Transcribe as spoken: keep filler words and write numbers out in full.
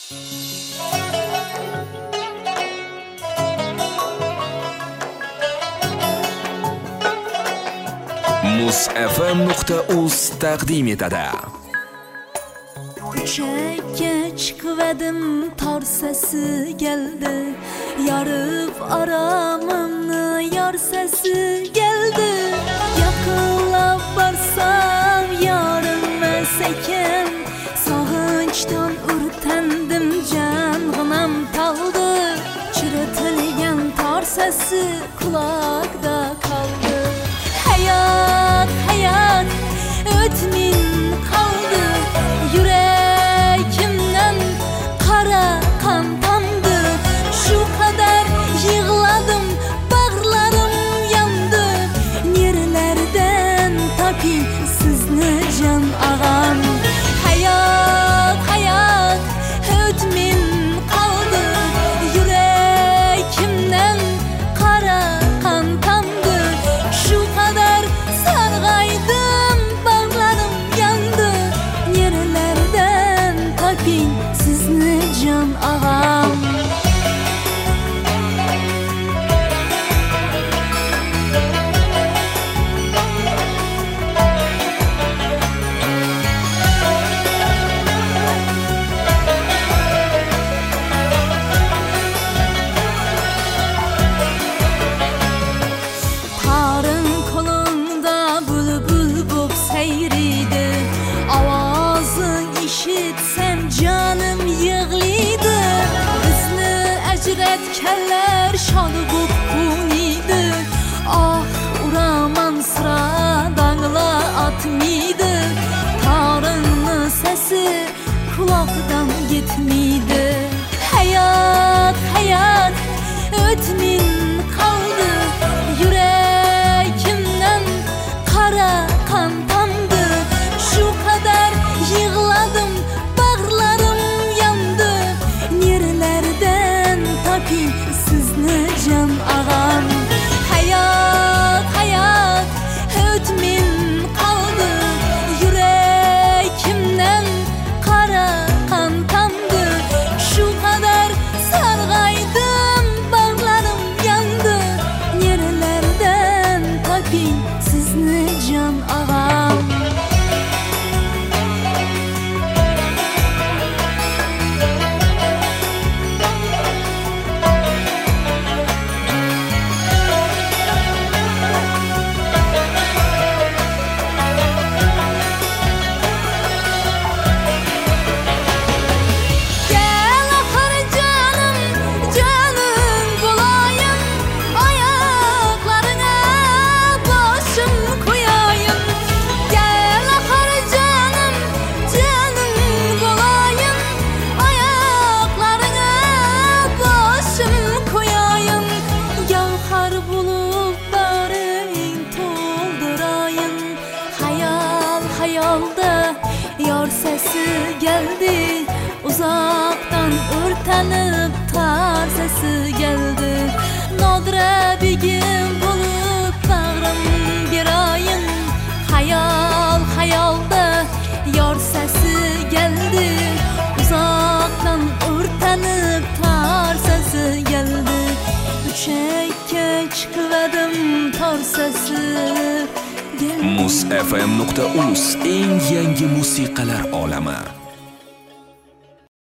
muz f m nuqta uz taqdim etadi. Uchakka chiqvadim, tor sasi keldi. Yarib aramimni yor sasi keldi. Yaqinlab borsam yorilmas ekan, sog'inchdan urtandim, jang'inam taldi. Chiritilgan tor sasi quloqda qoldi. Hayat, hayat, o'tmin qoldi. Yüreğimden qora qon tamdı. Shu qadar yig'ladim, bag'rlarim yondi. Nerlardan toping sizni jon og'am. Hayot, hayot, o'tmin qoldi. Yüreğimden qora qon tamdı. Shu qadar sarg'aydim, bag'rlarim yondi. Nerlardan toping sizni jon og'am. Tarın kolunda bülbül bo'p sayriydi. Ovozing eshitsam jonim yig'laydi. Bizni ajratganlar shod bo'p quniydi. Oh, uraman sira dangla atmaydi. Tarınni sasi quloqdan yetmaydi. Hayot, hayot, o'tmin qoldi. Yüreğimden qora qon tamdi. Shu qadar yig'ladim, bag'rlarim yondi. Nerlardan toping sizni jon og'am. Hayot, hayot, o'tmin qoldi. Yüreğimden qora qon tamdi. Shu qadar sarg'aydim, bag'rlarim yondi. Nerlardan toping sizni jon og'am. Gel ahir canım, canım bulayım. Ayaklarına başım koyayım. Gel ahir canım, canım bulayım. Ayaklarına başım koyayım. Yağar bulutların toldurayım. Hayal, hayalda yor sesi geldi. Uzaktan ürtenip tar sesi geldi. Nodra begim bulup bağrım girayın. Hayal, hayalda yor sesi geldi. Uzaktan ürtenip tar sesi geldi. Uchakka chiqvadim, tor sasi geldi. muz f m nuqta uz eng yangi musiqalar olami.